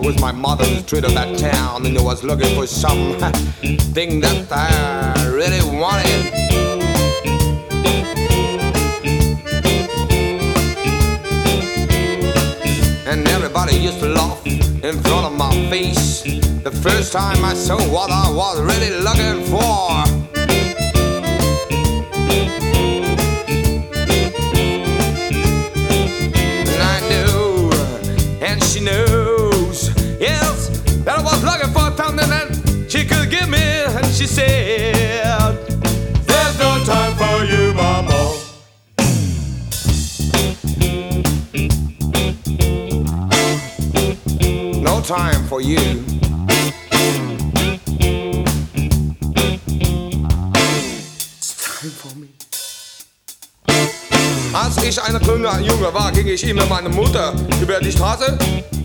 was my mother in the street of that town, and I was looking for some thing that I really wanted. And everybody used to laugh in front of my face the first time I saw what I was really looking for. And I knew, and she knows, yes, that I was looking for something that she could give me. And she said, there's no time for you, mama. No time for you. It's time for me. Als ich ein kleiner Junge war, ging ich immer mit meiner Mutter über die Straße.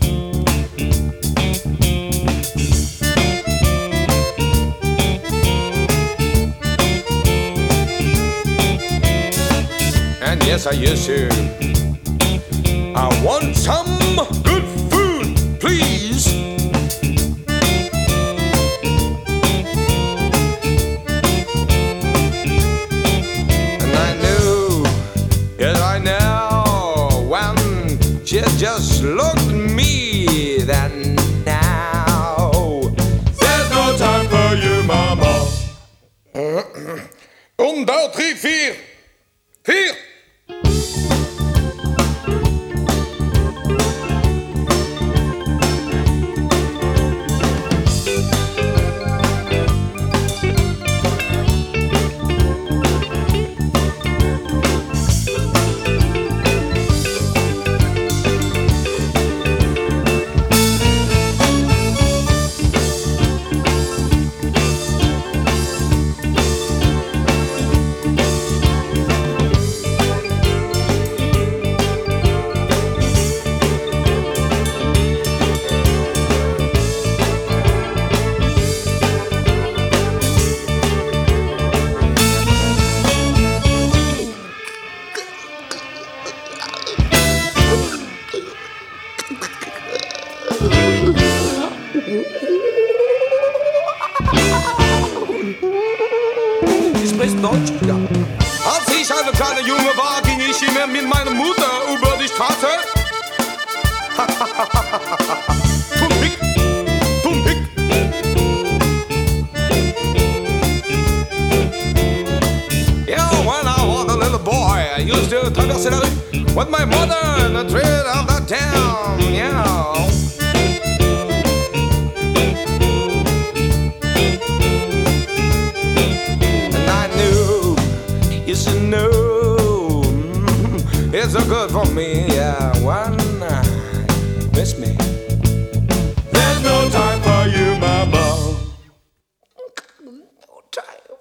And yes, I used to. I want some good food, please. And I knew, yes I know, when she just looked at me, then now there's no time for you, mama. 1, 2, 3, 4. 4. Ich spreche Deutsch? Ja. Als ich ein kleiner Junge war, ging ich immer mit meiner Mutter über die Straße. Pumpick, pumpick. Yeah, when I was a little boy, I used to traverse la rue with my mother in the street of that town. Yeah. Yes, you know, it's so good for me, yeah, one miss me. There's no time for you, mama. No time.